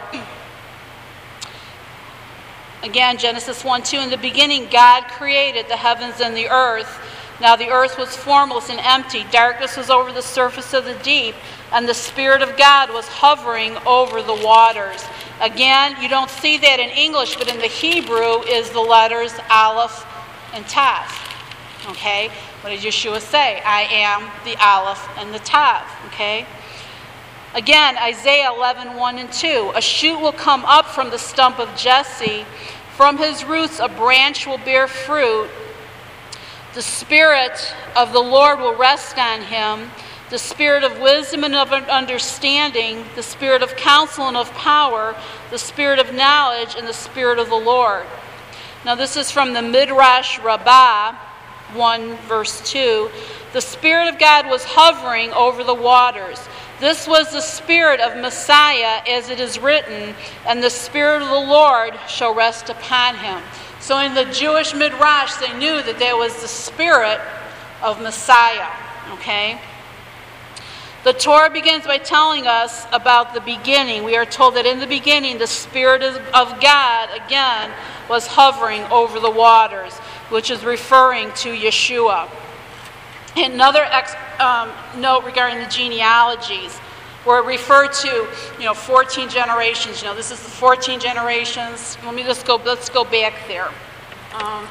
Again, Genesis one two, in the beginning God created the heavens and the earth. Now the earth was formless and empty. Darkness was over the surface of the deep, and the Spirit of God was hovering over the waters. Again, you don't see that in English, but in the Hebrew is the letters Aleph and Tav. Okay? What did Yeshua say? I am the Aleph and the Tav. Okay? Again, Isaiah eleven, one and two. A shoot will come up from the stump of Jesse. From his roots a branch will bear fruit. The Spirit of the Lord will rest on him. The Spirit of wisdom and of understanding, the Spirit of counsel and of power, the Spirit of knowledge and the Spirit of the Lord. Now this is from the Midrash Rabbah, one verse two. The Spirit of God was hovering over the waters. This was the Spirit of Messiah, as it is written, and the Spirit of the Lord shall rest upon him. So in the Jewish Midrash, they knew that there was the Spirit of Messiah. Okay? The Torah begins by telling us about the beginning. We are told that in the beginning, the Spirit of God, again, was hovering over the waters, which is referring to Yeshua. Another ex, um, note regarding the genealogies, where it referred to, you know, fourteen generations. You know, this is the fourteen generations. Let me just go, let's go back there. Um,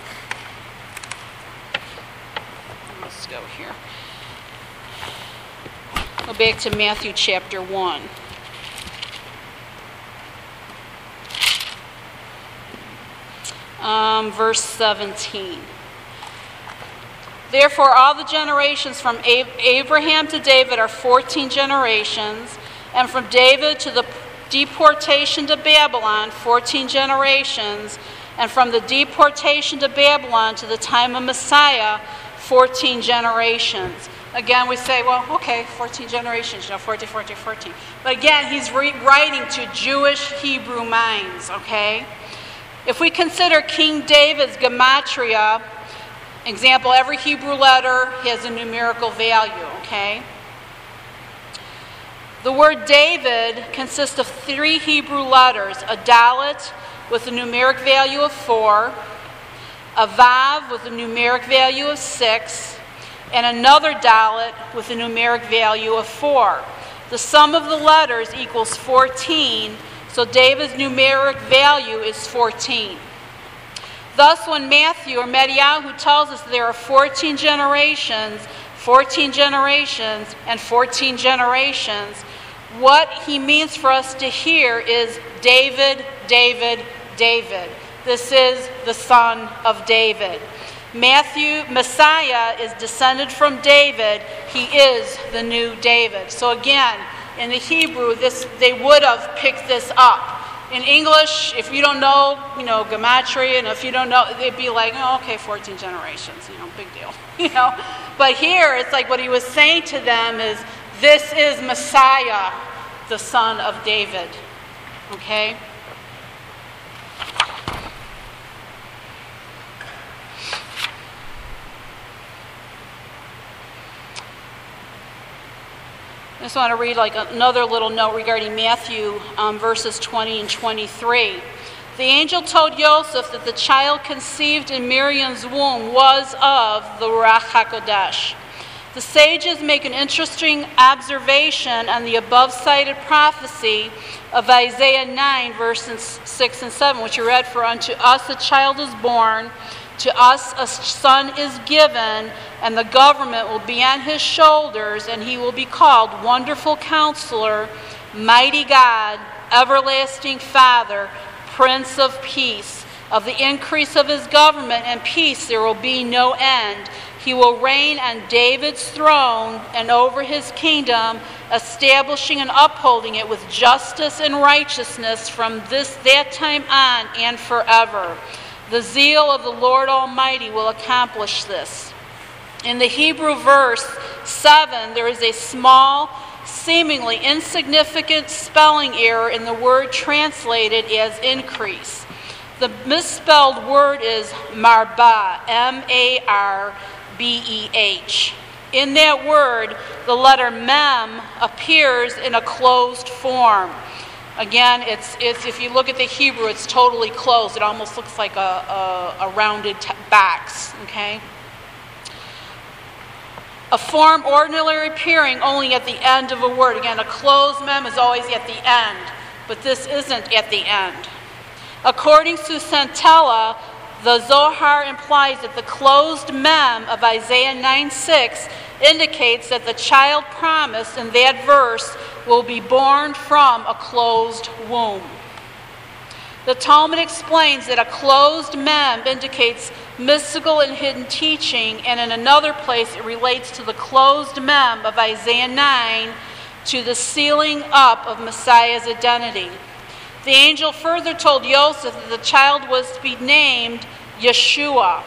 let's go here. Go back to Matthew chapter one. Um, verse seventeen. Therefore, all the generations from Abraham to David are fourteen generations, and from David to the deportation to Babylon, fourteen generations, and from the deportation to Babylon to the time of Messiah, fourteen generations. Again, we say, well, okay, fourteen generations, you know, fourteen, fourteen, fourteen. But again, he's re- writing to Jewish Hebrew minds, okay? If we consider King David's gematria, example, every Hebrew letter has a numerical value, okay? The word David consists of three Hebrew letters: a dalet with a numeric value of four, a vav with a numeric value of six, and another dalet with a numeric value of four. The sum of the letters equals fourteen, so David's numeric value is fourteen. Thus, when Matthew or Mediahu tells us there are fourteen generations, fourteen generations, and fourteen generations, what he means for us to hear is David, David, David. This is the son of David. Matthew, Messiah, is descended from David. He is the new David. So again, in the Hebrew, this they would have picked this up. In English, if you don't know, you know, gematria, and if you don't know, it'd be like, oh, okay, fourteen generations, you know, big deal, you know. But here, it's like what he was saying to them is, this is Messiah, the son of David, okay? I just want to read like another little note regarding Matthew um, verses twenty and twenty-three. The angel told Joseph that the child conceived in Miriam's womb was of the Ruach HaKodesh. The sages make an interesting observation on the above-cited prophecy of Isaiah nine, verses six and seven, which you read, for unto us a child is born, to us a son is given, and the government will be on his shoulders, and he will be called Wonderful Counselor, Mighty God, Everlasting Father, Prince of Peace. Of the increase of his government and peace there will be no end. He will reign on David's throne and over his kingdom, establishing and upholding it with justice and righteousness from this that time on and forever. The zeal of the Lord Almighty will accomplish this. In the Hebrew verse seven, there is a small, seemingly insignificant spelling error in the word translated as increase. The misspelled word is marbah, M A R B E H. In that word, the letter mem appears in a closed form. Again, it's, it's if you look at the Hebrew, it's totally closed. It almost looks like a, a, a rounded t- box, okay? A form ordinarily appearing only at the end of a word. Again, a closed mem is always at the end, but this isn't at the end. According to Centella, the Zohar implies that the closed mem of Isaiah nine six indicates that the child promised in that verse will be born from a closed womb. The Talmud explains that a closed mem indicates mystical and hidden teaching, and in another place it relates to the closed mem of Isaiah nine to the sealing up of Messiah's identity. The angel further told Joseph that the child was to be named Yeshua.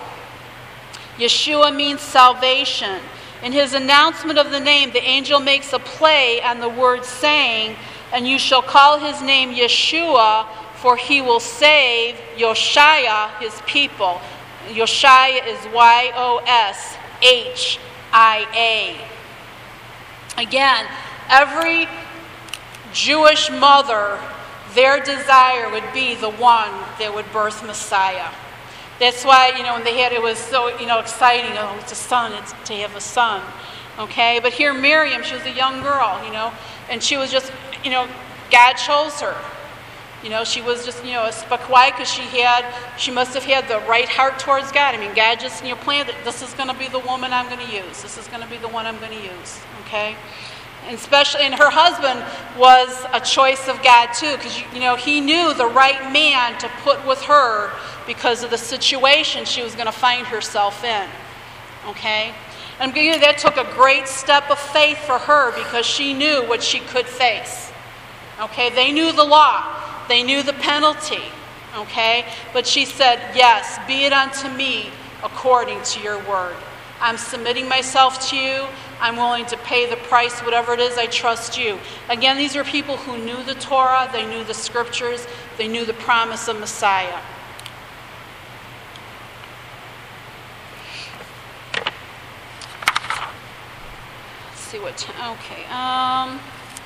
Yeshua means salvation. In his announcement of the name, the angel makes a play on the word, saying, "And you shall call his name Yeshua, for he will save Yoshaya, his people." Yoshaya is Y O S H I A. Again, every Jewish mother, their desire would be the one that would birth Messiah. That's why, you know, when they had, it was so, you know, exciting. Oh, it's a son, it's to have a son. Okay, but here Miriam, she was a young girl, you know, and she was just, you know, God chose her. You know, she was just, you know, a why? Because she had, she must have had the right heart towards God. I mean, God just, you know, planned that this is going to be the woman I'm going to use. This is going to be the one I'm going to use. Okay, and especially, and her husband was a choice of God too, because you know he knew the right man to put with her because of the situation she was going to find herself in. Okay, and that took a great step of faith for her because she knew what she could face. Okay, they knew the law. They knew the penalty, okay? But she said, yes, be it unto me according to your word. I'm submitting myself to you. I'm willing to pay the price, whatever it is, I trust you. Again, these are people who knew the Torah, they knew the scriptures, they knew the promise of Messiah. Let's see what time, okay. Um...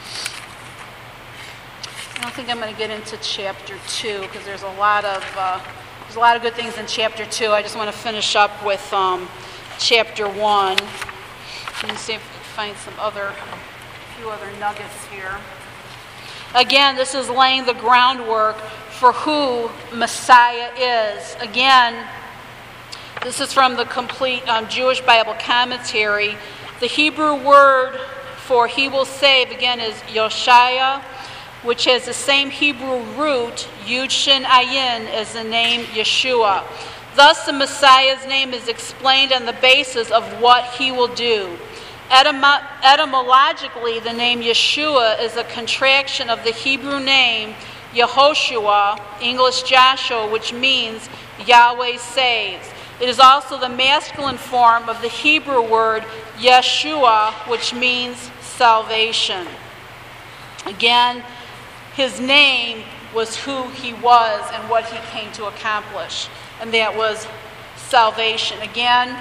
I don't think I'm going to get into chapter two because there's a lot of uh, there's a lot of good things in chapter two. I just want to finish up with um, chapter one. Let me see if I can find some other, a few other nuggets here. Again, this is laying the groundwork for who Messiah is. Again, this is from the complete um, Jewish Bible commentary. The Hebrew word for he will save, again, is Yoshaya, which has the same Hebrew root, Yud Shin Ayin, as the name Yeshua. Thus, the Messiah's name is explained on the basis of what he will do. Etymo- etymologically, the name Yeshua is a contraction of the Hebrew name Yehoshua, English Joshua, which means Yahweh saves. It is also the masculine form of the Hebrew word Yeshua, which means salvation. Again, his name was who he was and what he came to accomplish, and that was salvation. Again,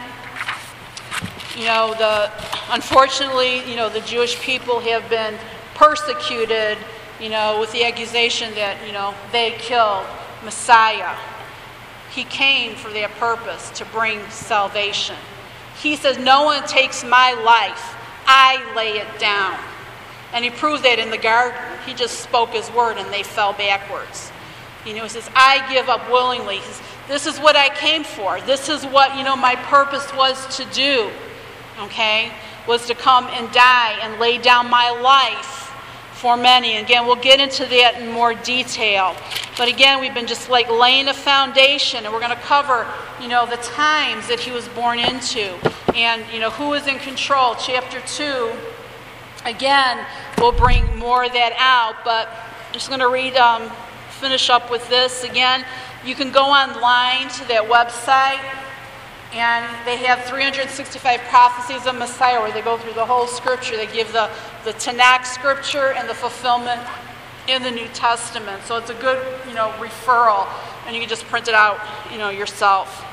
you know, the unfortunately, you know, the Jewish people have been persecuted, you know, with the accusation that, you know, they killed Messiah. He came for that purpose, to bring salvation. He says, no one takes my life, I lay it down. And he proved that in the garden. He just spoke his word and they fell backwards. You know, he says, I give up willingly. He says, this is what I came for. This is what, you know, my purpose was to do. Okay? Was to come and die and lay down my life for many. And again, we'll get into that in more detail. But again, we've been just like laying a foundation, and we're going to cover, you know, the times that he was born into and, you know, who is in control. Chapter two. Again, we'll bring more of that out, but I'm just going to read, um, finish up with this. Again, you can go online to that website, and they have three hundred sixty-five prophecies of Messiah, where they go through the whole scripture. They give the, the Tanakh scripture and the fulfillment in the New Testament. So it's a good, you know, referral, and you can just print it out, you know, yourself.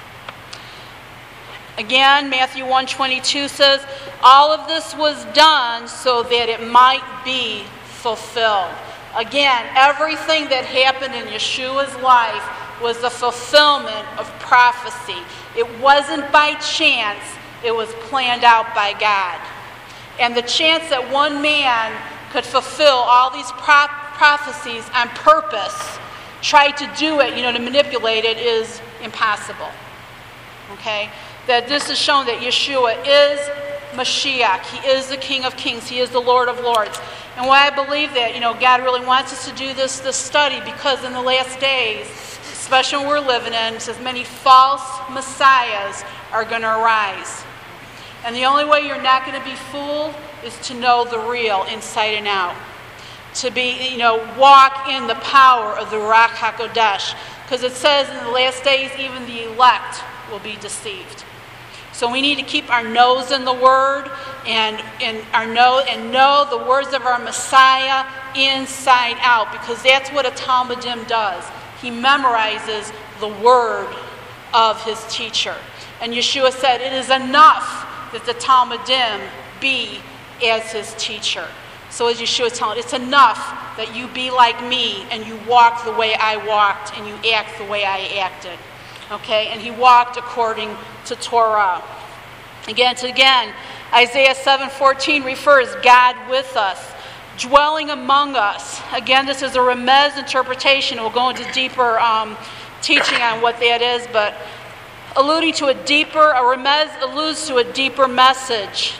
Again, Matthew one twenty-two says, all of this was done so that it might be fulfilled. Again, everything that happened in Yeshua's life was the fulfillment of prophecy. It wasn't by chance It was planned out by God. And the chance that one man could fulfill all these pro- prophecies on purpose, try to do it, you know, to manipulate it, is impossible. Okay? That this is shown that Yeshua is Mashiach. He is the King of Kings. He is the Lord of Lords. And why I believe that, you know, God really wants us to do this, this study, because in the last days, especially when we're living in, it says many false messiahs are going to arise. And the only way you're not going to be fooled is to know the real inside and out. To be, you know, walk in the power of the Ruach HaKodesh. Because it says in the last days, even the elect will be deceived. So we need to keep our nose in the Word and, and our know and know the words of our Messiah inside out, because that's what a Talmudim does. He memorizes the word of his teacher. And Yeshua said, it is enough that the Talmudim be as his teacher. So as Yeshua is telling, it's enough that you be like me and you walk the way I walked and you act the way I acted. Okay, and he walked according to Torah. Again, to again, Isaiah seven fourteen refers God with us, dwelling among us. Again, this is a Remez interpretation. We'll go into deeper um, teaching on what that is, but alluding to a deeper, a Remez alludes to a deeper message.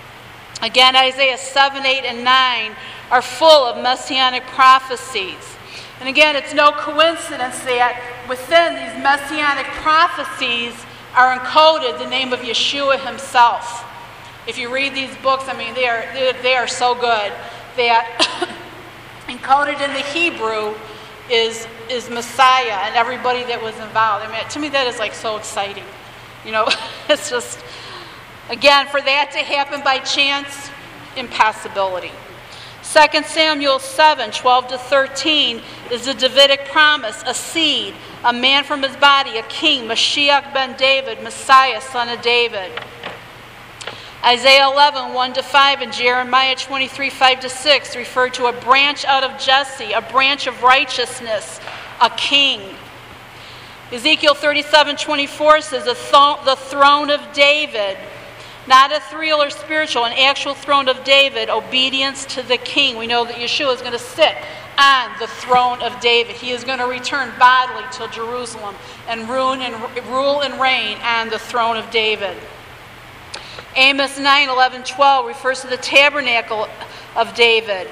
Again, Isaiah seven, eight, and nine are full of messianic prophecies. And again, it's no coincidence that within these messianic prophecies are encoded the name of Yeshua himself. If you read these books, I mean, they are, they are so good that encoded in the Hebrew is, is Messiah and everybody that was involved. I mean, to me, that is like so exciting. You know, it's just, again, for that to happen by chance, impossibility. Second Samuel seven, twelve to thirteen is the Davidic promise, a seed, a man from his body, a king, Mashiach ben David, Messiah, son of David. Isaiah eleven, one to five, and Jeremiah twenty-three, five to six refer to a branch out of Jesse, a branch of righteousness, a king. Ezekiel thirty-seven, twenty-four says the, th- the throne of David, not a real or spiritual, an actual throne of David, obedience to the king. We know that Yeshua is going to sit on the throne of David. He is going to return bodily to Jerusalem and rule and, rule and reign on the throne of David. Amos nine, eleven, twelve refers to the tabernacle of David.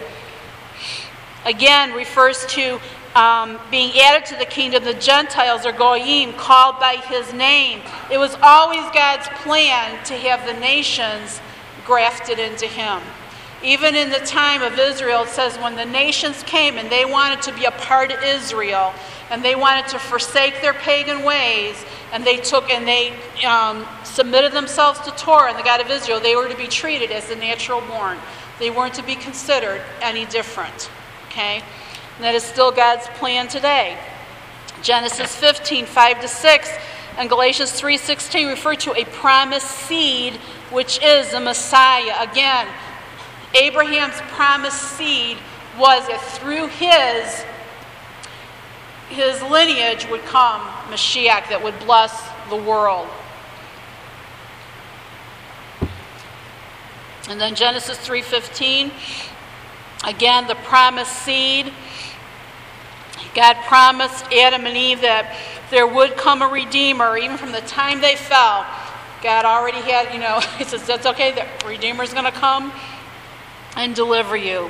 Again, refers to um, being added to the kingdom. The Gentiles are goyim, called by his name. It was always God's plan to have the nations grafted into him. Even in the time of Israel, it says when the nations came and they wanted to be a part of Israel and they wanted to forsake their pagan ways, and they took and they um, submitted themselves to Torah and the God of Israel, they were to be treated as the natural born. They weren't to be considered any different. Okay? And that is still God's plan today. Genesis fifteen, five to six, and Galatians three, sixteen refer to a promised seed, which is the Messiah. Again, Abraham's promised seed was that through his his lineage would come Mashiach that would bless the world. And then Genesis three fifteen, again, the promised seed. God promised Adam and Eve that there would come a Redeemer. Even from the time they fell, God already had, you know, he says, that's okay, the Redeemer's going to come and deliver you.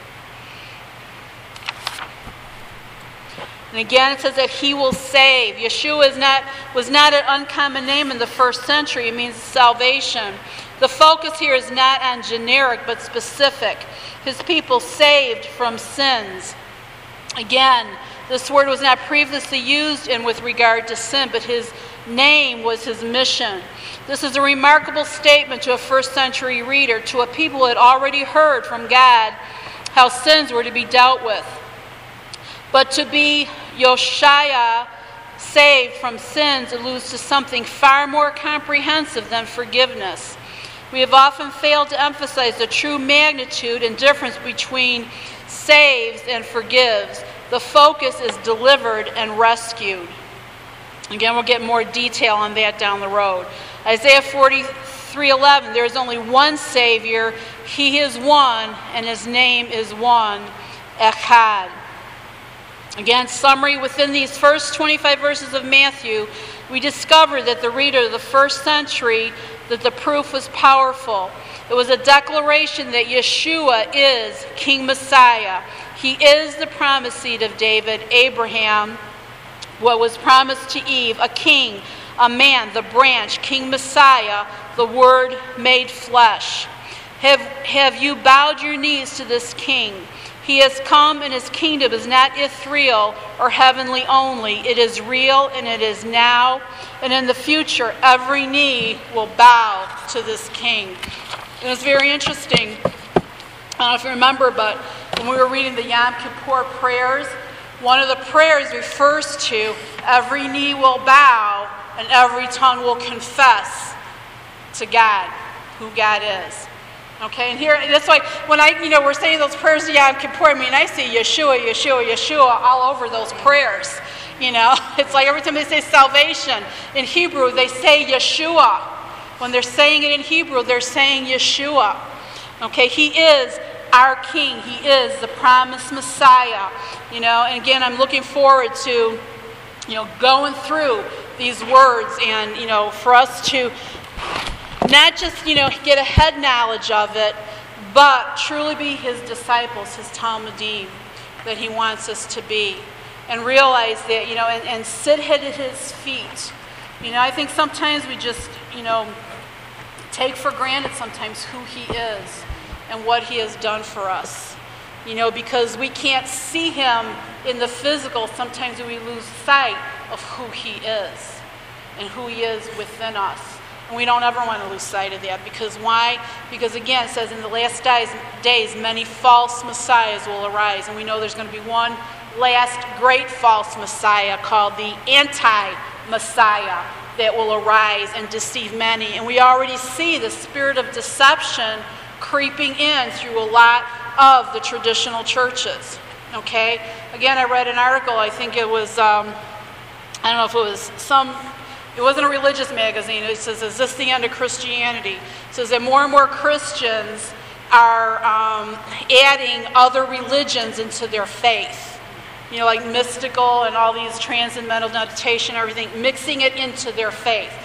And again, it says that he will save. Yeshua is not, was not an uncommon name in the first century. It means salvation. The focus here is not on generic, but specific. His people saved from sins. Again, this word was not previously used in with regard to sin, but his name was his mission. This is a remarkable statement to a first century reader, to a people who had already heard from God how sins were to be dealt with. But to be Yoshaya, saved from sins, alludes to something far more comprehensive than forgiveness. We have often failed to emphasize the true magnitude and difference between saves and forgives. The focus is delivered and rescued. Again, we'll get more detail on that down the road. Isaiah forty, three eleven, there is only one Savior. He is one, and his name is one, Echad. Again, summary, within these first twenty-five verses of Matthew, we discover that the reader of the first century, that the proof was powerful. It was a declaration that Yeshua is King Messiah. He is the promised seed of David, Abraham, what was promised to Eve, a king, a man, the branch, King Messiah, the Word made flesh. Have, have you bowed your knees to this king? He has come, and his kingdom is not ethereal or heavenly only. It is real, and it is now. And in the future, every knee will bow to this king. And it's very interesting. I don't know if you remember, but when we were reading the Yom Kippur prayers, one of the prayers refers to every knee will bow and every tongue will confess to God, who God is. Okay, and here, that's why when I, you know, we're saying those prayers to Yom Kippur, I mean, I see Yeshua, Yeshua, Yeshua all over those prayers. You know, it's like every time they say salvation in Hebrew, they say Yeshua. When they're saying it in Hebrew, they're saying Yeshua. Okay, he is our King. He is the promised Messiah. You know, and again, I'm looking forward to, you know, going through these words and, you know, for us to not just, you know, get a head knowledge of it, but truly be his disciples, his Talmudim, that he wants us to be. And realize that, you know, and, and sit at his feet. You know, I think sometimes we just, you know, take for granted sometimes who he is and what he has done for us. You know, because we can't see him in the physical, sometimes we lose sight of who he is and who he is within us. And we don't ever want to lose sight of that. Because why? Because again, it says in the last days, days many false messiahs will arise. And we know there's going to be one last great false messiah called the anti-messiah that will arise and deceive many. And we already see the spirit of deception creeping in through a lot of the traditional churches. Okay? Again, I read an article, I think it was, um, I don't know if it was some, it wasn't a religious magazine. It says, is this the end of Christianity? It says that more and more Christians are um, adding other religions into their faith. You know, like mystical and all these transcendental meditation, everything, mixing it into their faith.